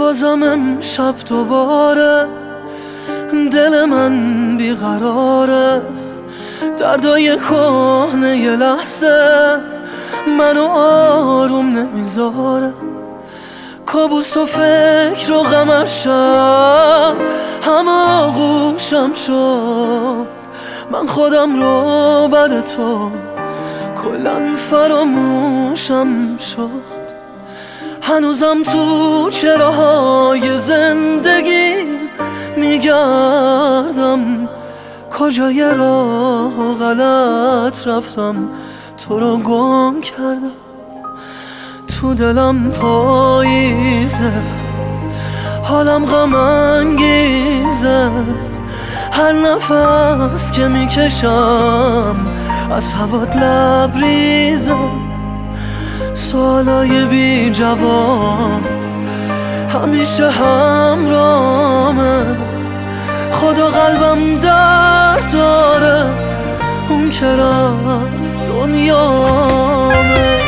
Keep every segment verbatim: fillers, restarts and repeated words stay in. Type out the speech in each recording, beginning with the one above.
بازم امشب دوباره دل من بیقراره، دردای کهنه یه لحظه منو آروم نمیذاره. کابوس و فکر و غمشم همه آغوشم شد، من خودم رو بعد تو کلن فراموشم شد. هنوزم تو چراهای زندگی میگردم، کجای راه غلط رفتم تو رو گم کردم. تو دلم پاییزه، حالم غم انگیزه، هر نفس که میکشم از هوات لبریزه. سوالای بی جواب همیشه همراهمه، خدا قلبم درد داره، اون که رفت دنیامه.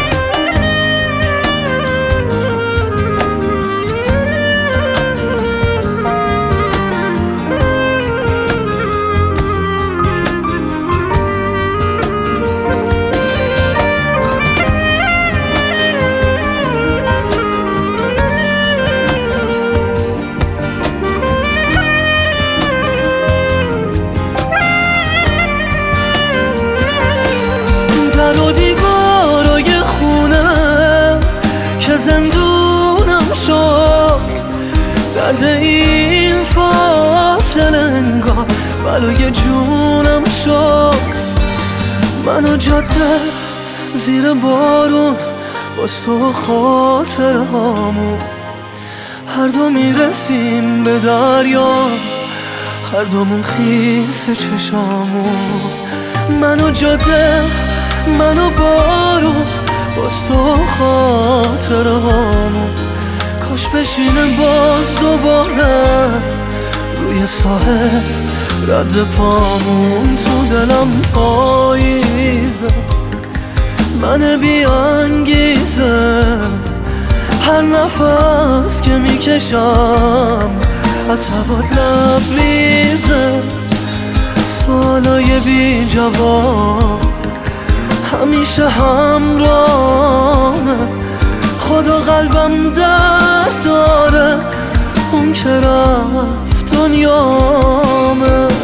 در و دیوارای خونه که زندونم شد، درد این فاصله انگار بلای جونم شد. من و جاده زیر بارون با تو خاطره هامون، هر دو میرسیم به دریا، هر دومون خیس چشامون. من و جاده، من و بارون با تو خاطره هامون، کاش بشینه باز دوباره روی ساحل رد پامون. تو دلم پاییزه، من بی انگیزه، هر نفس که میکشم از هوات لبریزه. سوالای بی جواب همیشه همراهمه، خدا قلبم درد داره، اون که رفت دنیامه.